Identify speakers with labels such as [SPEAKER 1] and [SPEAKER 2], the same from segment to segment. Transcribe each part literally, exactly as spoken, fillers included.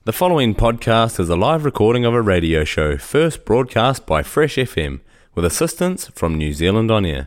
[SPEAKER 1] The following podcast is a live recording of a radio show first broadcast by Fresh F M with assistance from New Zealand On Air.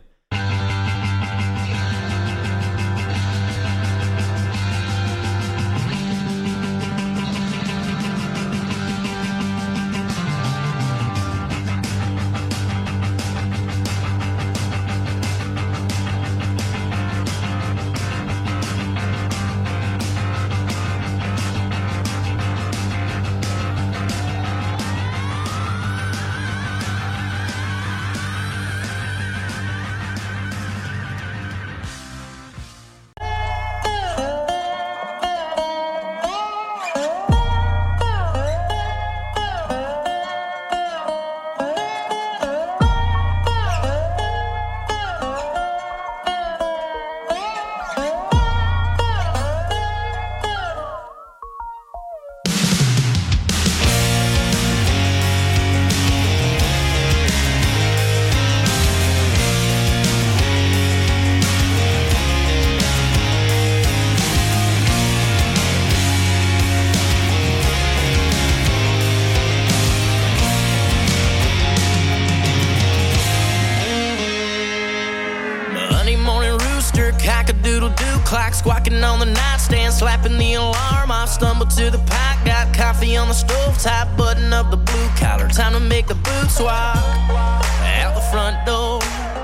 [SPEAKER 2] Squawking on the nightstand, slapping the alarm off. Stumbled to the pot, got coffee on the stove top. Button up the blue collar, time to make the boot swap. Out the front door,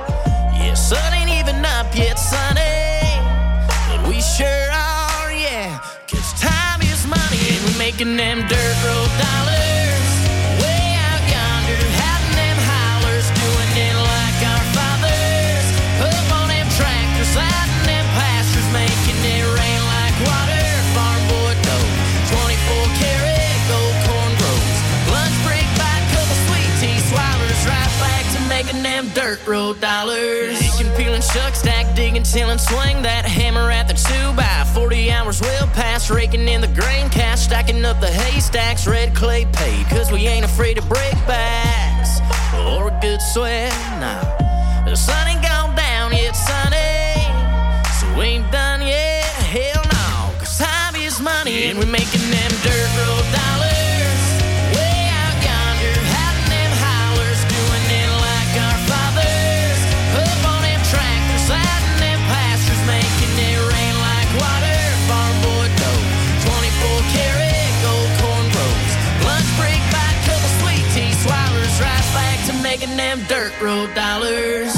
[SPEAKER 2] yeah, sun ain't even up yet, sunny, but we sure are, yeah, cause time is money and we're making them dirt road dollars. Way out yonder, having them hollers, doing it like our fathers. Up on them tractors, sliding them pastures, making it rain like water. Farm boy dough, twenty-four karat gold corn grows. Lunch break by a couple sweet tea swallowers, right back to making them dirt road dollars. Picking, peeling, shuck, stack, digging, tilling, swing that hammer at the two by forty hours well past, raking in the grain cash, stacking up the haystacks. Red clay paid, cause we ain't afraid to break backs or a good sweat. Nah, the sun ain't gone down yet, sunny, so we ain't done yet, hell no, cause time is money and we're making them dirt road dollars. Way out yonder, having them hollers, doing it like our fathers. Up on them tractors, sliding them pastures, making it rain like water. Farm boy dough, twenty-four karat gold corn grows. Lunch break by a couple sweet tea swallowers, right back to making them dirt road dollars.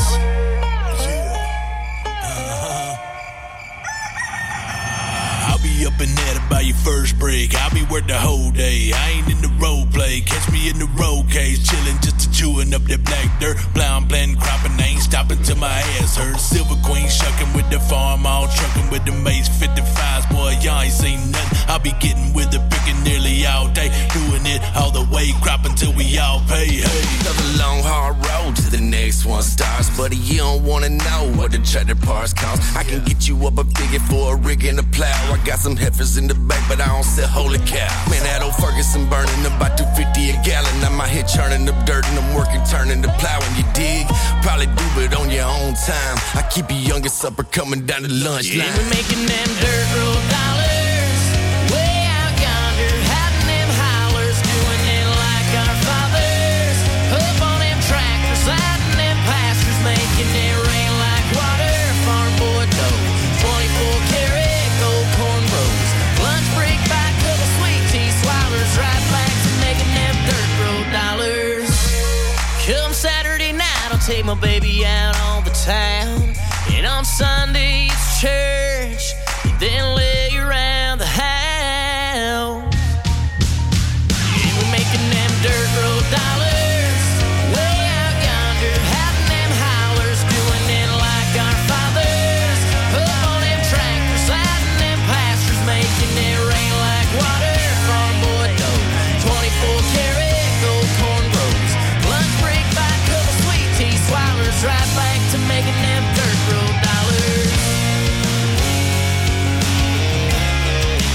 [SPEAKER 3] Up and at it by your first break. I'll be working the whole day. I ain't in the road play. Catch me in the road cage, chillin' just to chewing up that black dirt. Blind blend cropping, I ain't stopping till my ass hurt. Silver Queen shucking with the farm, all trucking with the Mace fifty-fives. Boy, y'all ain't seen nothing. I'll be getting with the picking nearly all day, doing it all the way, cropping till we all pay. Hey,
[SPEAKER 4] another long hard road to the next one starts, buddy. You don't wanna know what the tractor parts cost. I can get you up a figure for a rig and a plow. I got some heifers in the back, but I don't sell holy cow. Man, that old Ferguson burning about two fifty a gallon. I'm out here churning up dirt and I'm working, turning the plow. And you dig? Probably do it on your own time. I keep your youngest supper coming down the lunch
[SPEAKER 2] yeah,
[SPEAKER 4] line.
[SPEAKER 2] We're making them dirt road dollars. Way out yonder, having them hollers, doing it like our fathers. Up on them tractors, sliding them pastures, making it rain like water. Farm boy dough, twenty-four karat gold corn grows. Lunch break by a couple sweet tea swallowers, right back to making them dirt road dollars. Come Saturday night, I'll take my baby out on the town, and on Sunday it's church, and then lay around the house. Yeah, we're making them dirt road dollars. Way out yonder, having them hollers, doing it like our fathers. Up on them tractors, sliding them pastures, making it rain like water. Farm boy dough, twenty-four karat gold corn grows. Lunch break by a couple sweet tea swallowers, right back to making them dirt road dollars.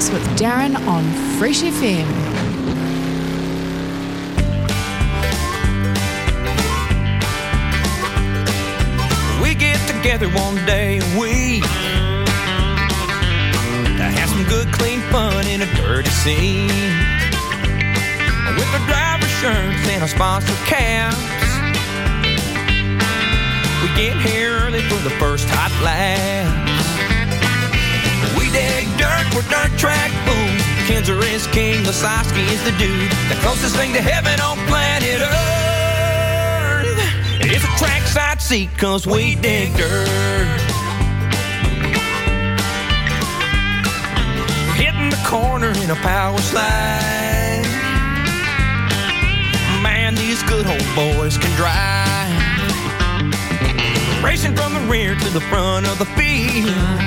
[SPEAKER 5] Mix with Darren on Fresh F M.
[SPEAKER 6] We get together one day a week to have some good, clean fun in a dirty scene. With our driver shirts and our sponsor caps, we get here early for the first hot laps. We dig dirt, we're dirt track fools. Kinzer is king, Lasowski is the dude. The closest thing to heaven on planet Earth. It's a trackside seat, cause we dig dirt. Hitting the corner in a power slide. Man, these good old boys can drive. Racing from the rear to the front of the field,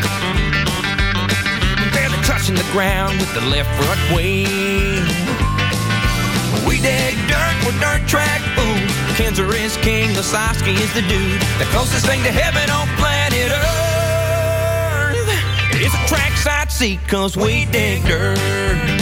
[SPEAKER 6] barely touching the ground with the left front wheel. We dig dirt, we're dirt track fools. Kinzer is king, Lasowski is the dude. The closest thing to heaven on planet Earth. It's a trackside seat, cause we dig dirt.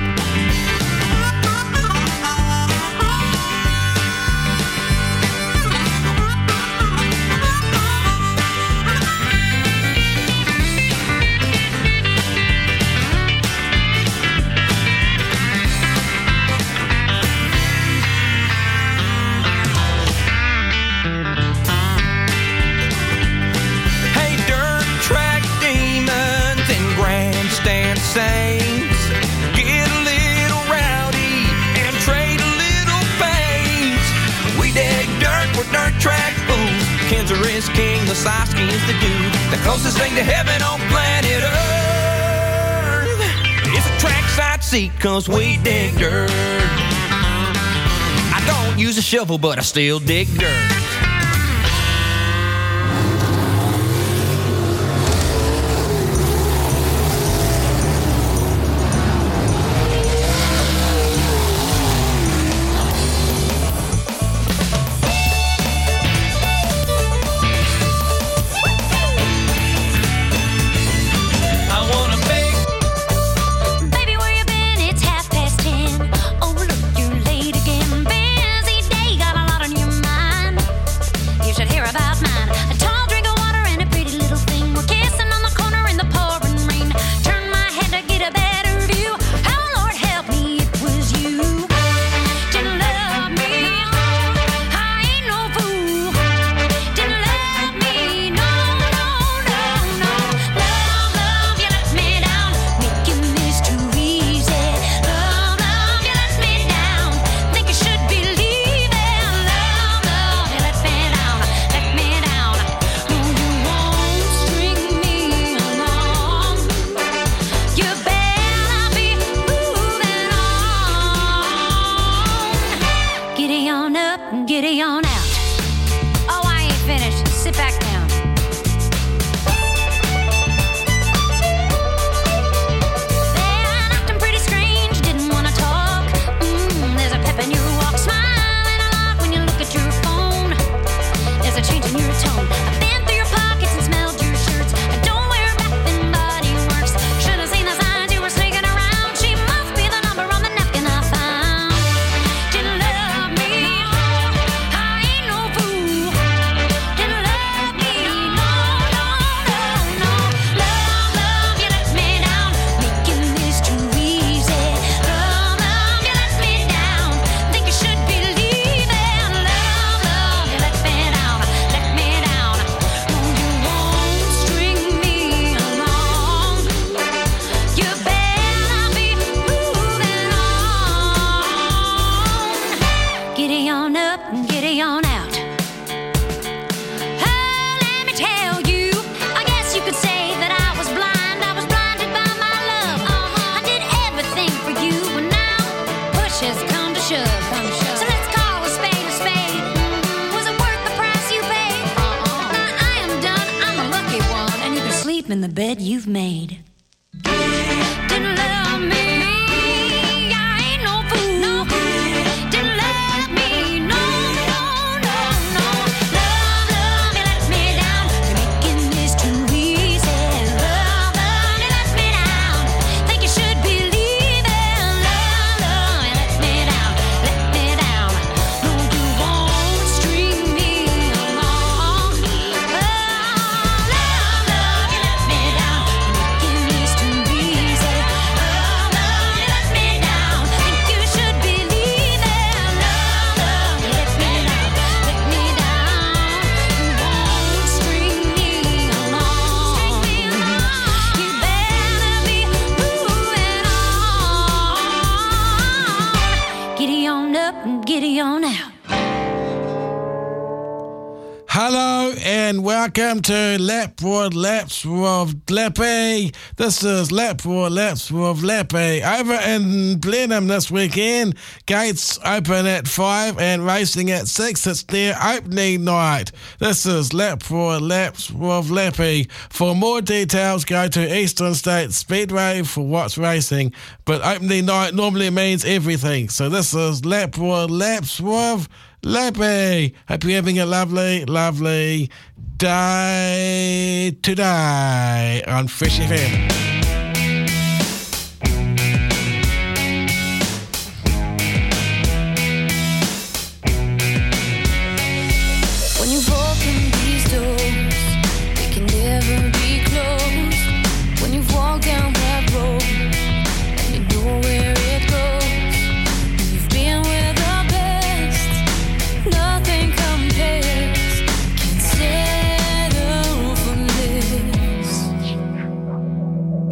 [SPEAKER 6] Saints, get a little rowdy and trade a little paint. We dig dirt, we're dirt track fools. Kinzer is king, Lasowski is the dude. The closest thing to heaven on planet Earth. It's a trackside seat, cause we dig dirt. I don't use a shovel, but I still dig dirt.
[SPEAKER 7] In the bed you've made. Didn't love me, I ain't no fool. No. Didn't love me, no, no, no, no. Love, love, you let me down. You're making this too easy. Love, love, you let me down. Think you should
[SPEAKER 8] and welcome to Lapwood Laps with Lappy. This is Lapwood Laps with Lappy. Over in Blenheim this weekend, gates open at five and racing at six. It's their opening night. This is Lapwood Laps with Lappy. For more details, go to Eastern State Speedway for what's racing. But opening night normally means everything. So this is Lapwood Laps with Lappy. Hope you're having a lovely, lovely day today on Fresh F M.
[SPEAKER 7] When you open these doors, they can never be closed. When you've walked down that road and you know where it goes, you've been where the best, nothing compares, can settle for less.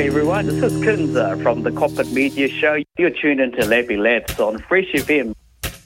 [SPEAKER 9] G'day everyone, this is Kinza from the Coppet Media Show. You're tuned into Lappy Laps on Fresh F M.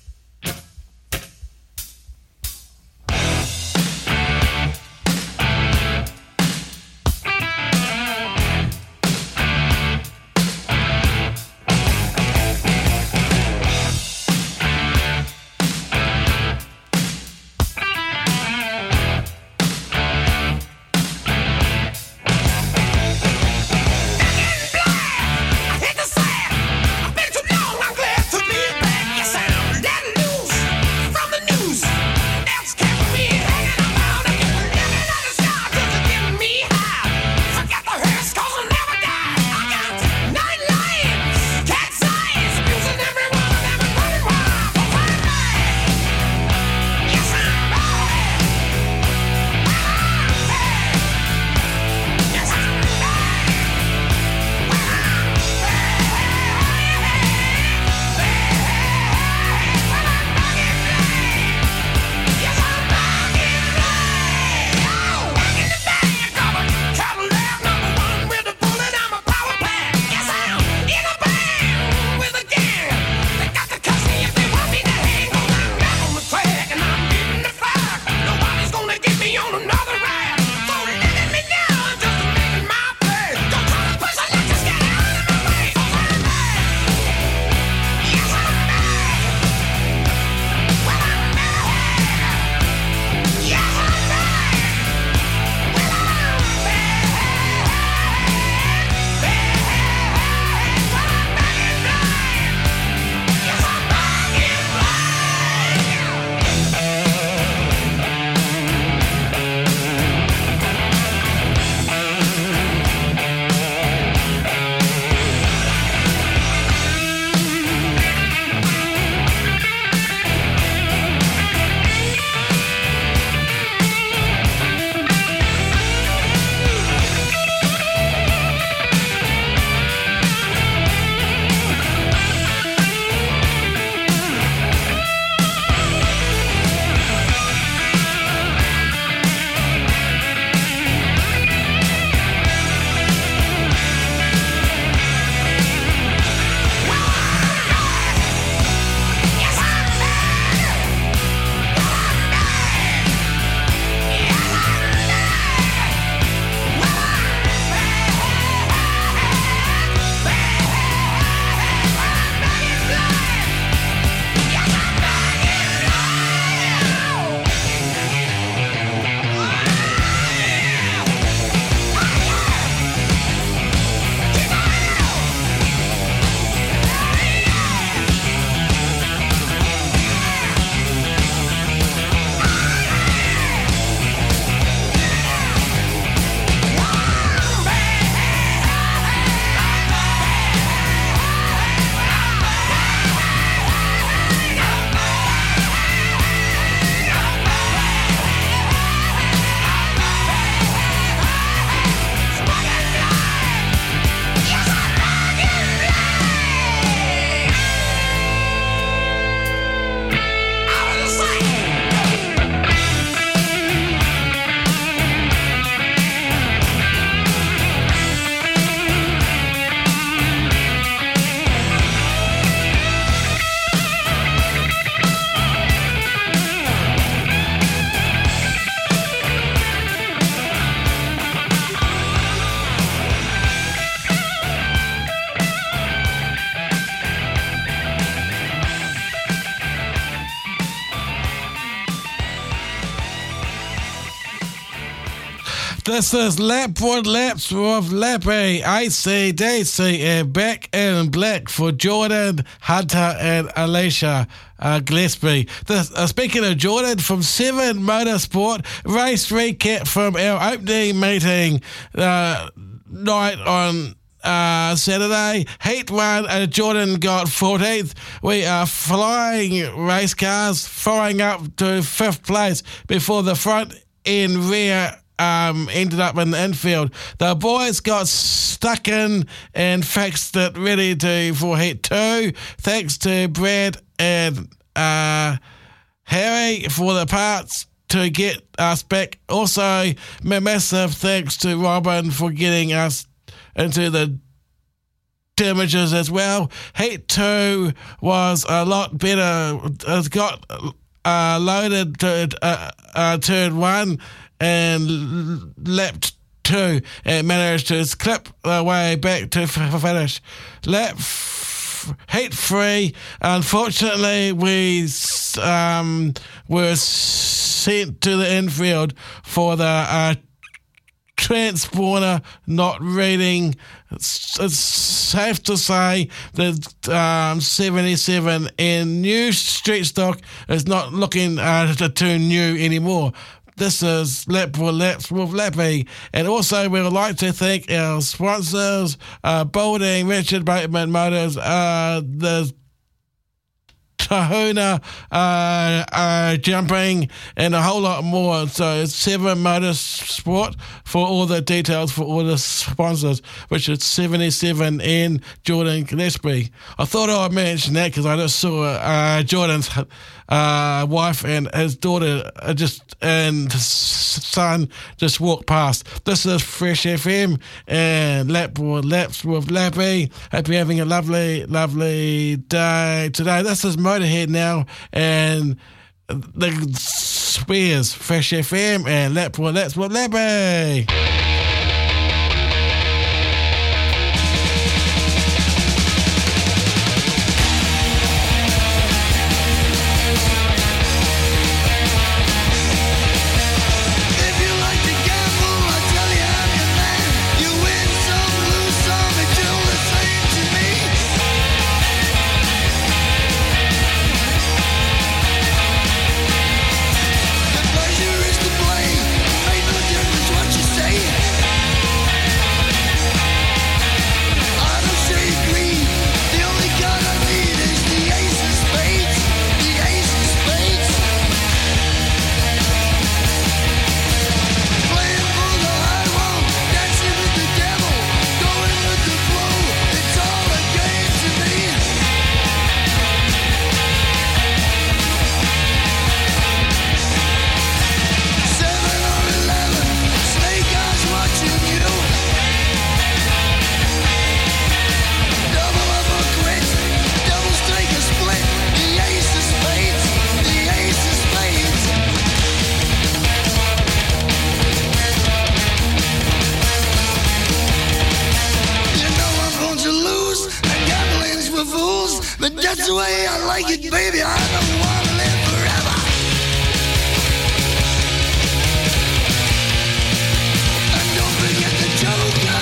[SPEAKER 8] This is Lapwood Laps with Lappy, A C D C, and Back in Black for Jordan, Hunter, and Alicia uh, Gillespie. This, uh, speaking of Jordan, from Seven Motorsport, race recap from our opening meeting uh, night on Uh, Saturday. Heat one, uh, Jordan got fourteenth. We are flying race cars, firing up to fifth place before the front and rear um, ended up in the infield. The boys got stuck in and fixed it, ready to for heat two. Thanks to Brad and uh, Harry for the parts to get us back. Also, massive thanks to Robin for getting us into the damages as well. Heat two was a lot better. It got uh, loaded to uh, uh, turn one and lap two, and managed to clip the way back to f- finish. Lap f- heat three, unfortunately, we um, were sent to the infield for the uh, transponder not reading. It's, it's safe to say that um, seventy-seven in new street stock is not looking uh, too new anymore. This is Lap for Laps with Lappy. And also we would like to thank our sponsors, uh, Balding, Richard Bateman Motors, uh, the Tahuna uh, uh, jumping, and a whole lot more. So it's Seven Motorsport for all the details for all the sponsors, which is seventy-seven and Jordan Gillespie. I thought I would mention that because I just saw uh, Jordan's uh, wife and his daughter uh, just and son just walked past. This is Fresh F M and Lap with Laps with Lappy. Hope you're having a lovely, lovely day today. This is Motorhead now, and the Spears, Fresh F M and Lap with Laps with Lappy.
[SPEAKER 10] That's the way I like it, baby. I don't want to live forever. And don't forget the Joker.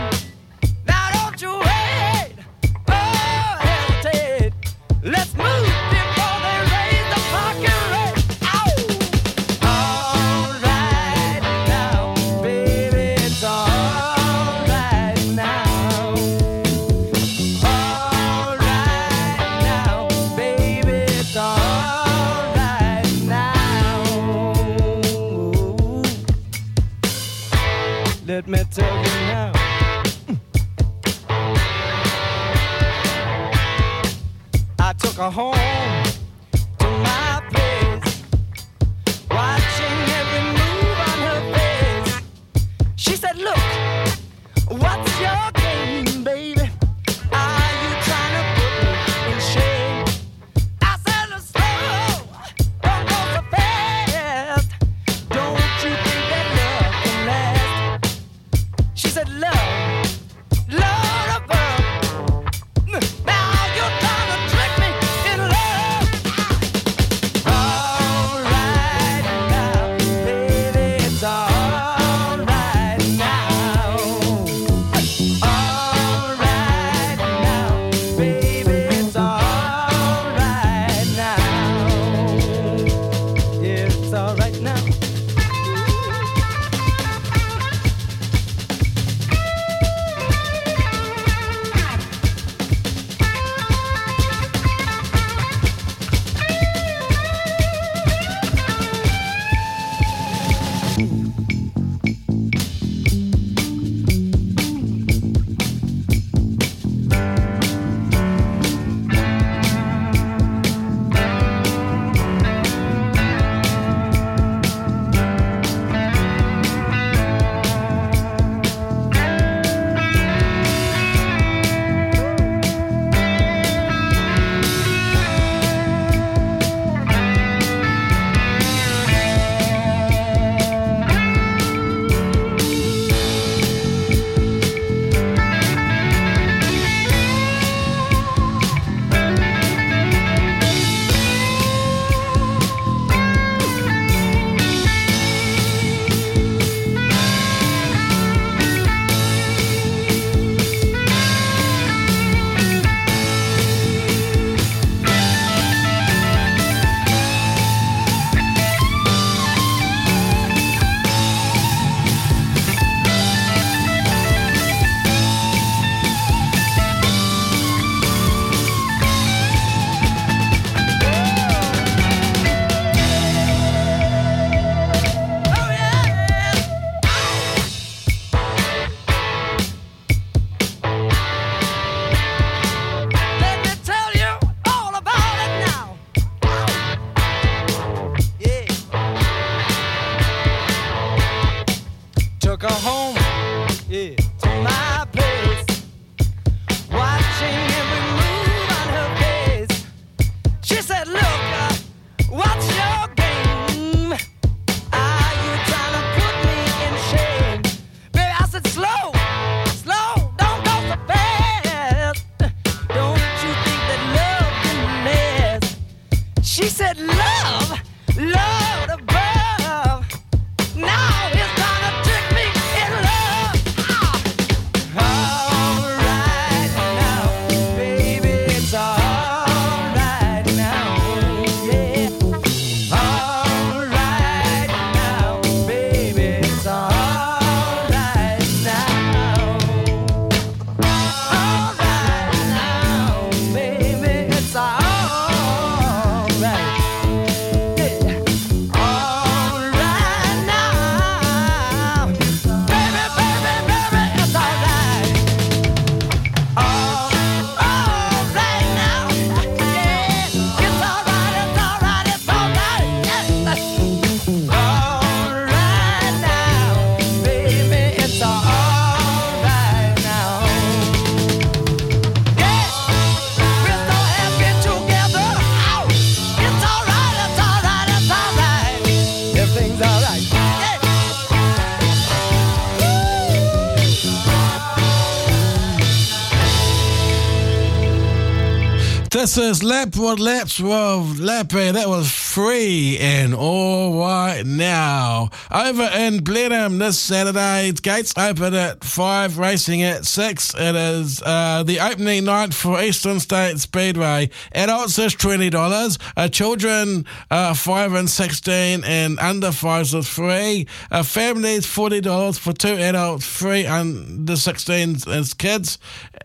[SPEAKER 10] Let's move!
[SPEAKER 11] tell you now. I took her home to my place, watching every move on her face. She said, look, what's your game, baby? Are you trying to put me in shame? I said, slow, don't go so fast. Don't you think that love can last? She said, love, Lord above. Now you're trying to trick me in love. All right now, baby, it's all right now. All right now, baby, it's all right now. Yeah, it's all right now. Let me tell you all about it now. Yeah. Took her home, yeah, to my place, watching every move on her face. She said, look, uh, what's your game? Are you trying to put me in shame? Baby, I said, slow, slow, don't go so fast. Don't you think that love can last? She said, love, Lord above. Now it's trying to trick me in love. Ah. All right now, baby, it's all right now. Yeah. All right now, baby, it's all right now. All right now, baby, it's all right. Yeah. All right now, baby, baby, baby, it's all right. All, all right now, yeah, it's all right, it's all right, it's all right. Yeah. All right now, baby, it's all right now. Yeah, we're so happy together. Ow. It's all right, it's all right, it's all right. Everything's all right. Yeah.
[SPEAKER 8] This is Lapwood Laps with Lappy. That was free and all right now. Over in Blenheim this Saturday, gates open at five, racing at six. It is uh, the opening night for Eastern State Speedway. Adults is twenty dollars. Uh, children uh, five and sixteen and under fives is free. Uh, families forty dollars for two adults, free under sixteens as kids.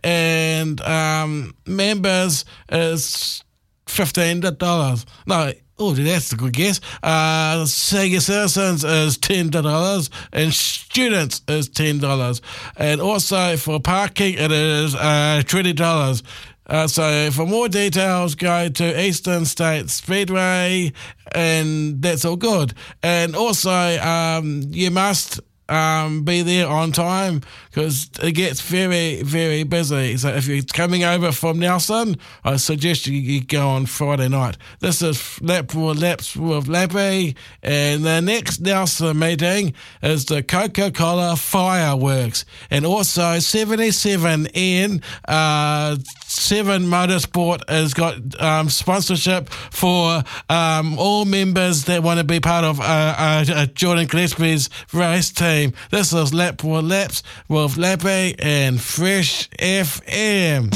[SPEAKER 8] And um, members is fifteen dollars. No, Oh, that's a good guess. Uh, senior citizens is ten dollars and students is ten dollars. And also for parking, it is uh, twenty dollars. Uh, so for more details, go to Eastern State Speedway, and that's all good. And also, um, you must um, be there on time because it gets very, very busy. So if you're coming over from Nelson, I suggest you, you go on Friday night. This is Lap for Laps with Lappy, and the next Nelson meeting is the Coca-Cola Fireworks, and also seventy-seven N uh, Seven Motorsport has got um, sponsorship for um, all members that want to be part of uh, uh, uh, Jordan Gillespie's race team. This is Lap for Laps with Lappy and Fresh F M.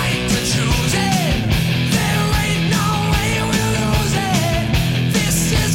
[SPEAKER 10] This is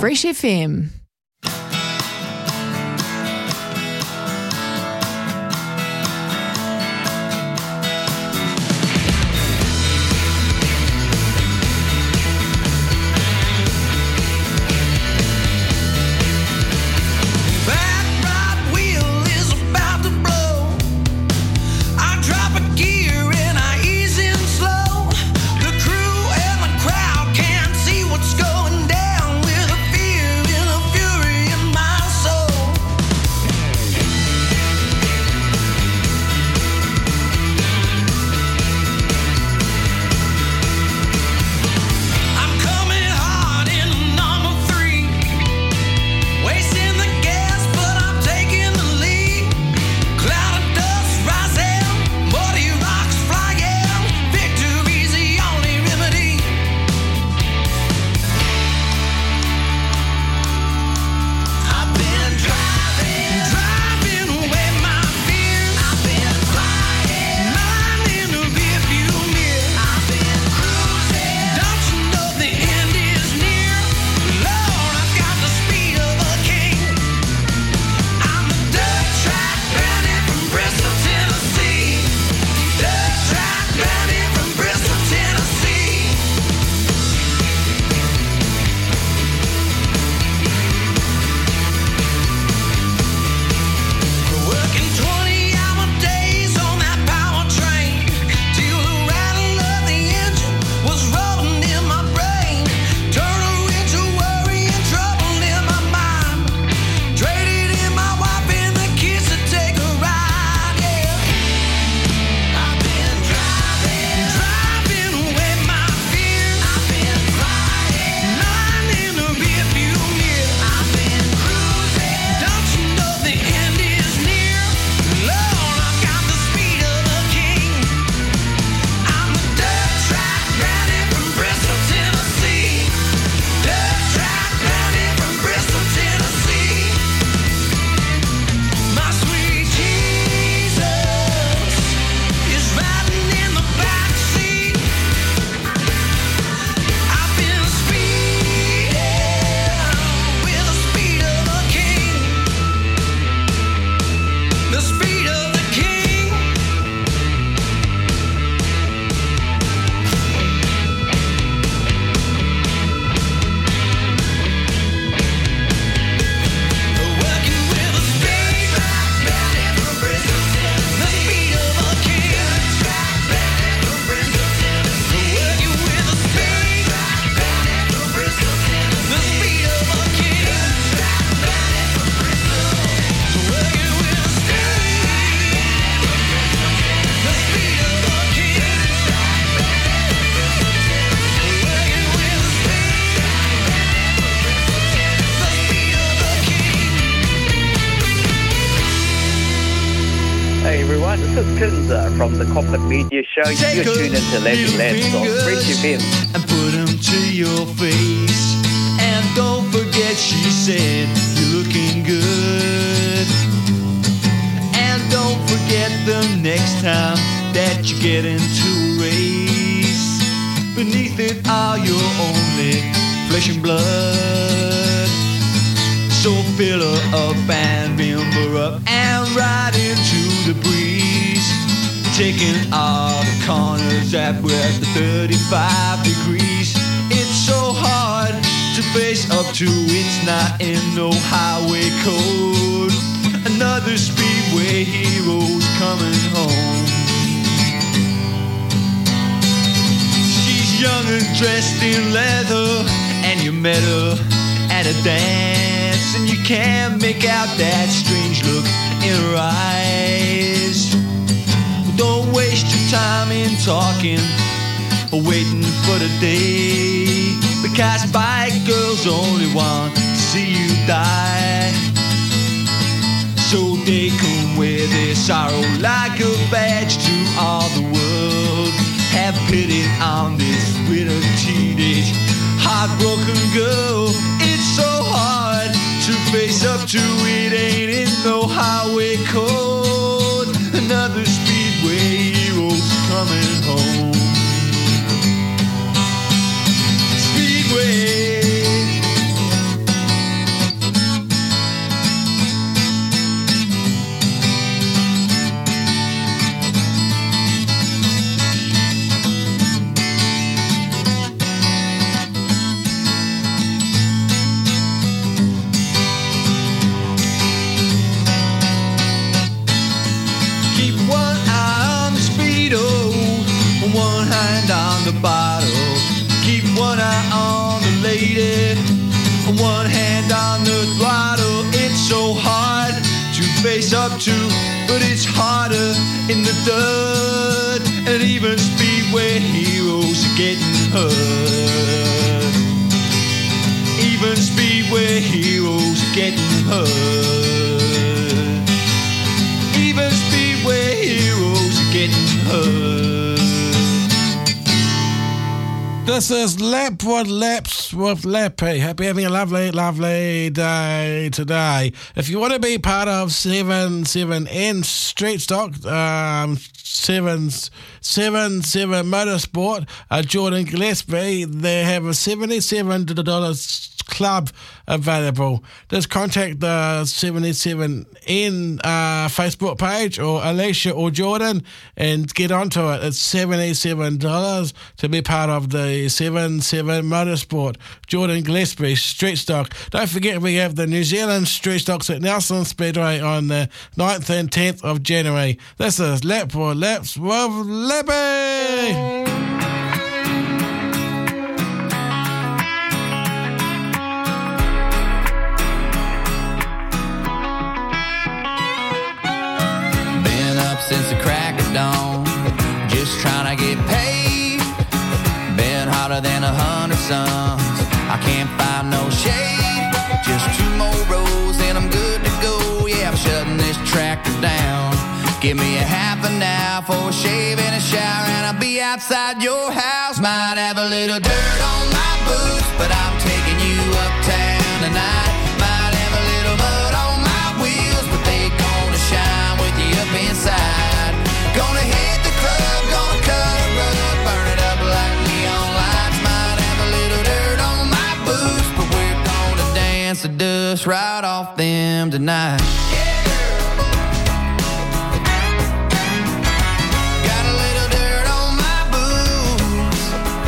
[SPEAKER 5] Fresh F M.
[SPEAKER 9] This is Kinza from the Copper Media Show. You're tuned into Lappy Lads on Fresh F M.
[SPEAKER 12] And put them to your face. And don't forget she said you're looking good. And don't forget the next time that you get into a race. Beneath it are your only flesh and blood. So fill her up and rim her up and ride into the breeze, taking all the corners at we're at the thirty-five degrees. It's so hard to face up to, it's not in no highway code. Another speedway hero's coming home. She's young and dressed in leather, and you met her at a dance, and you can't make out that strange look in her eyes. Don't waste your time in talking or waiting for the day, because bike girls only want to see you die. So they come wear their sorrow like a badge to all the world. Have pity on this widow teenage heartbroken girl. It's so hard to face up to, it ain't in no highway code. Another speedway hero's coming home. Speedway, on the throttle. It's so hard to face up to, but it's harder in the dirt. And even speedway heroes are getting hurt. Even speedway heroes are getting hurt. Even speedway heroes are getting hurt.
[SPEAKER 8] This is Lapwood Laps with Lappy. Hope you're having a lovely, lovely day today. If you want to be part of seven seven N Street Stock, um, seven seven seven Motorsport, uh, Jordan Gillespie, they have a seventy-seven dollars club available. Just contact the seventy-seven N uh, Facebook page or Alicia or Jordan and get onto it. It's seventy-seven dollars to be part of the seven seven Motorsport. Jordan Gillespie, Street Stock. Don't forget we have the New Zealand Street Stocks at Nelson Speedway on the ninth and tenth of January. This is Lap for Laps with Lappy.
[SPEAKER 6] Since the crack of dawn, just trying to get paid. Been hotter than a hundred suns. I can't find no shade. Just two more rows and I'm good to go. Yeah, I'm shutting this tractor down. Give me a half an hour for a shave and a shower, and I'll be outside your house. Might have a little dirt on my boots, but I'm taking you uptown tonight. Might have a little mud on my wheels, but they gonna shine with you up inside. Gonna hit the club, gonna cut a rug, burn it up like neon lights. Might have a little dirt on my boots, but we're gonna dance the dust right off them tonight. Yeah, girl. Got a little dirt on my boots.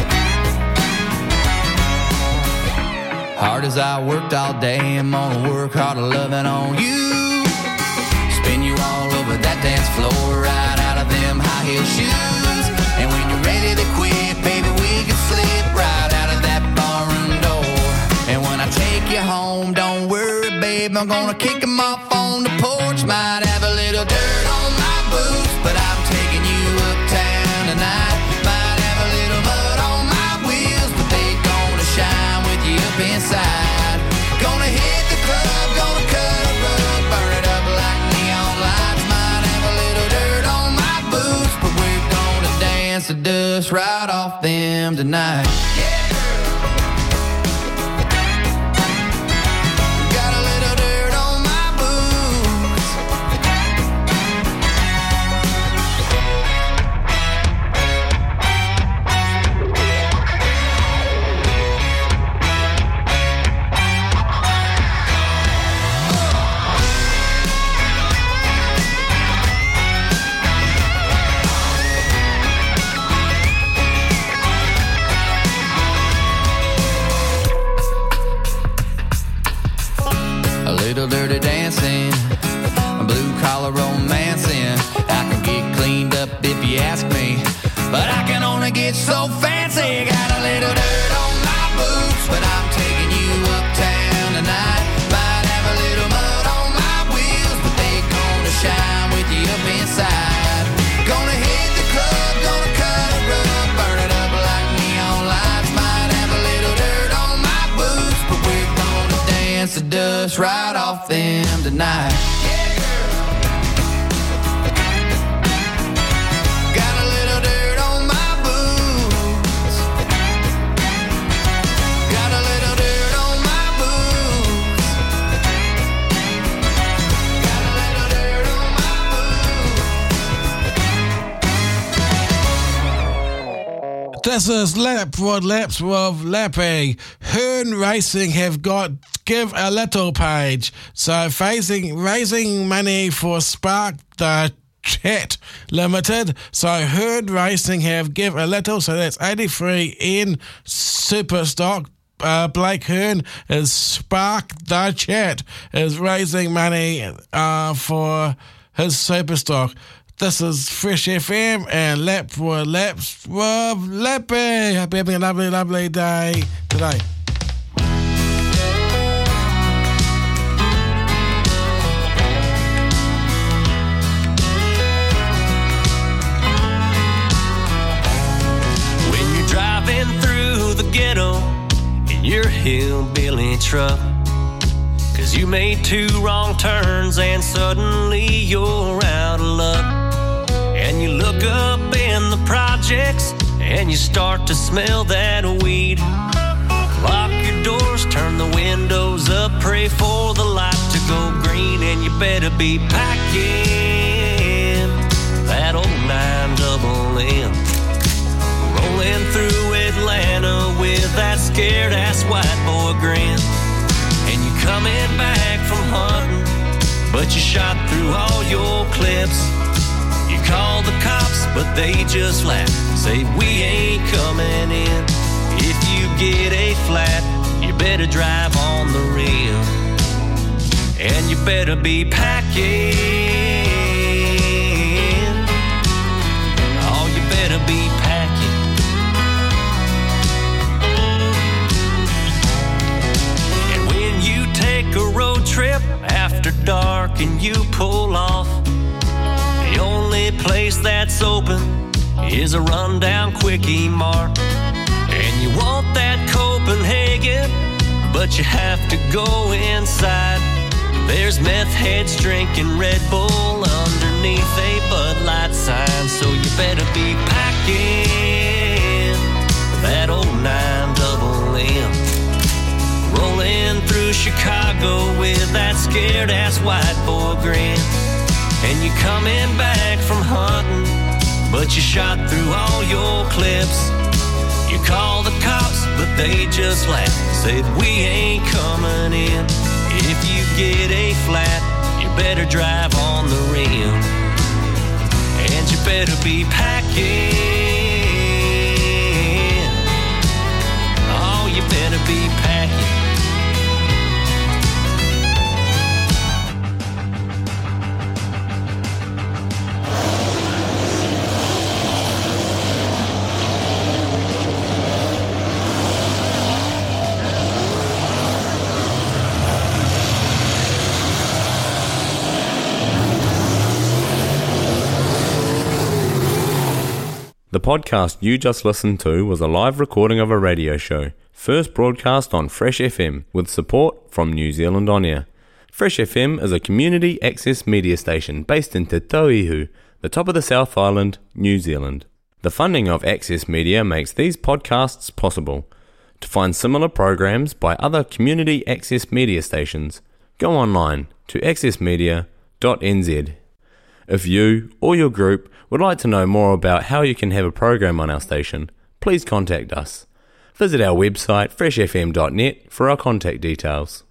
[SPEAKER 6] Hard as I worked all day, I'm gonna work harder loving on you. Spin you all over that dance floor, right out of them high heel shoes. And when you're ready to quit, baby, we can slip right out of that barroom door. And when I take you home, don't worry, babe, I'm gonna kick them off on the porch. Might have a little dirt on my boots, but I'm taking you uptown tonight. Might have a little mud on my wheels, but they gonna shine with you up inside. Gonna hit the club, gonna cut a rug, burn it up like neon lights. Might have a little dirt on my boots, but we're gonna dance the dust right off them tonight. Yeah, got a little dirt on my boots. Little dirty dancing, blue collar romancing. I can get cleaned up if you ask me, but I can only get so fancy. Got a little dirt on my boots, but I'm taking you uptown tonight. Might have a little mud on my wheels, but they gonna shine with you up inside. Gonna hit the club, gonna cut a rug, burn it up like neon lights. Might have a little dirt on my boots, but we're gonna dance the dust right off them tonight. Yeah, girl. Got a little dirt on my boots. Got a little dirt on my boots. Got a little dirt on my
[SPEAKER 8] boots. This is Lapwood Laps with Lappy. Hearn Racing have got Give a Little page. So raising, raising money for Spark the Chat Limited. So Hearn Racing have Give a Little. So that's eighty-three N Super Stock. Uh, Blake Hearn is Spark the Chat is raising money uh, for his Super Stock. This is Fresh F M and Lap for Laps with Lappy. Hope you're having a lovely, lovely day today.
[SPEAKER 13] your hillbilly truck. Cause you made two wrong turns and suddenly you're out of luck. And you look up in the projects and you start to smell that weed. Lock your doors, turn the windows up, pray for the light to go green. And you better be packing that old nine double M, rolling through Atlanta with that scared ass white boy grin. And you coming back from hunting, but you shot through all your clips. You call the cops, but they just laugh, say we ain't coming in. If you get a flat, you better drive on the rim. And you better be packing. Oh, you better be packing. And when you take a road trip after dark and you pull off, the only place that's open is a rundown quickie mart. And you want that Copenhagen, but you have to go inside. There's meth heads drinking Red Bull underneath a Bud Light sign. So you better be packing that old nine double M, rolling through Chicago with that scared ass white boy grin. And you coming back from hunting, but you shot through all your clips. You call the cops, but they just laugh, said we ain't coming in. If you get a flat, you better drive on the rim. And you better be packing. Oh, you better be packing.
[SPEAKER 1] The podcast you just listened to was a live recording of a radio show, first broadcast on Fresh F M with support from New Zealand On Air. Fresh F M is a community access media station based in Te Tauihu, the top of the South Island, New Zealand. The funding of Access Media makes these podcasts possible. To find similar programs by other community access media stations, go online to access media dot n z. If you or your group would like to know more about how you can have a program on our station, please contact us. Visit our website fresh f m dot net for our contact details.